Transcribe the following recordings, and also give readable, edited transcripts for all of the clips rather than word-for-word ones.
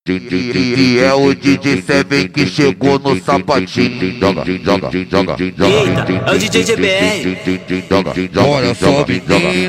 E é o DJ Seven que chegou no sapatinho. Joga, joga, joga, joga. Eita, é o DJ GBR. Olha só, menina,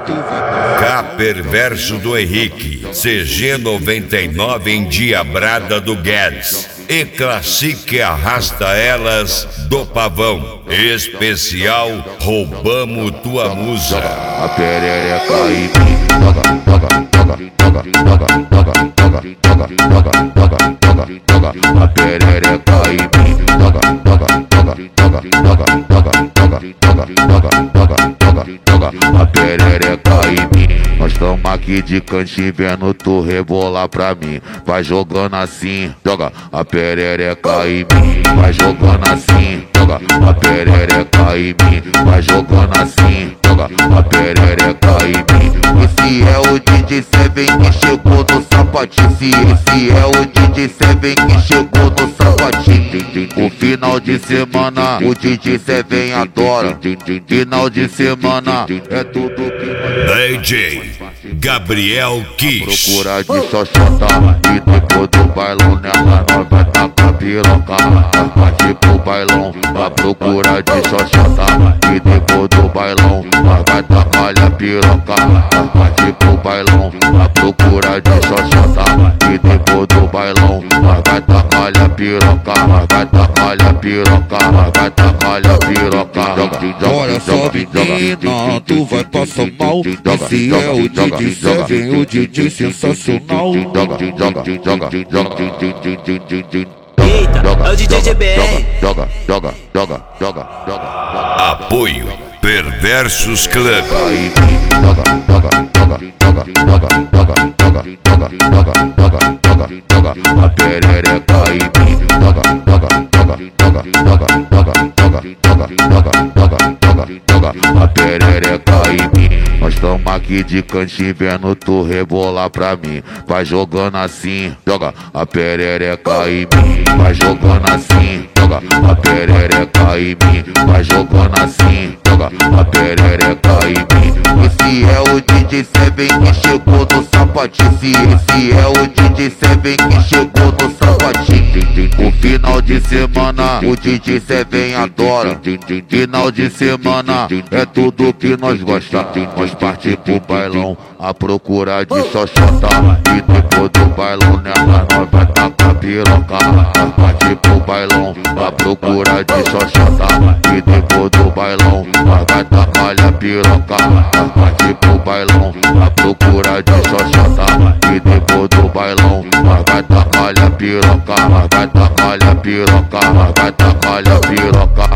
K Perverso do Henrique, CG 99 Endiabrada do Guedes e Classique Arrasta Elas do Pavão. Especial Roubamos Tua Musa. a perereca e mim. Joga, joga, joga, joga, joga, joga, joga, joga, joga, joga, joga, joga, a perereca e mim. Joga, joga, joga, joga, joga, joga, joga, joga, joga, joga, joga, joga, a perereca e mim. Nós tamo aqui de cantinho vendo tu rebolar pra mim. Vai jogando assim, joga a perereca em mim. Vai jogando assim, joga a perereca em mim. Vai jogando assim, joga a perereca em mim. Esse é o DJ Seven que chegou no sapatinho. Esse é o DJ Seven que chegou no sapatinho. O final de semana o DJ Seven adora. Final de semana é tudo que DJ Gabriel Kiss. procura de xoxota e depois do bailão nela nós vai tacar piroca. Parte pro bailão à procura de xoxota e depois do bailão nós vai tacar a piroca. Parte pro bailão à procura de xoxota e depois do bailão nós vai tacar a piroca. Nós vai tacar a piroca, nós vai tacar a piroca. Olha só, menina, tu vai passar mal. Esse é o DJ Seven, o DJ sensacional. Joga, joga, joga, joga, Eita, é o DJ GBR. joga, joga, joga, joga, joga. Apoio Perversos Club. Aí, joga, joga, joga, joga, joga, joga, joga, joga, joga, joga, joga, joga, a perereca aí, joga, joga, joga, joga, joga, joga, joga, joga, joga, joga, joga, a perereca aí. Nós tamo aqui de cantinho vendo tu rebolar pra mim. Vai jogando assim, joga a perereca em mim. Vai jogando assim, joga a perereca em mim. Vai jogando assim, joga a perereca em mim. Esse é o DJ Seven que chegou no sapatinho. Esse é o DJ Seven que chegou no sapatinho. O final de semana o DJ Seven adora. Final de semana é tudo que nós gosta. Nós parte pro bailão à procura de xoxota e depois do bailão nela nós vai tacar piroca. Nós parte pro bailão à procura de xoxota e depois do bailão nós vai tacar a piroca. Nós parte pro bailão à procura de xoxota e depois do bailão nós vai tacar a piroca. Nós vai tacar a piroca, nós vai tacar a piroca.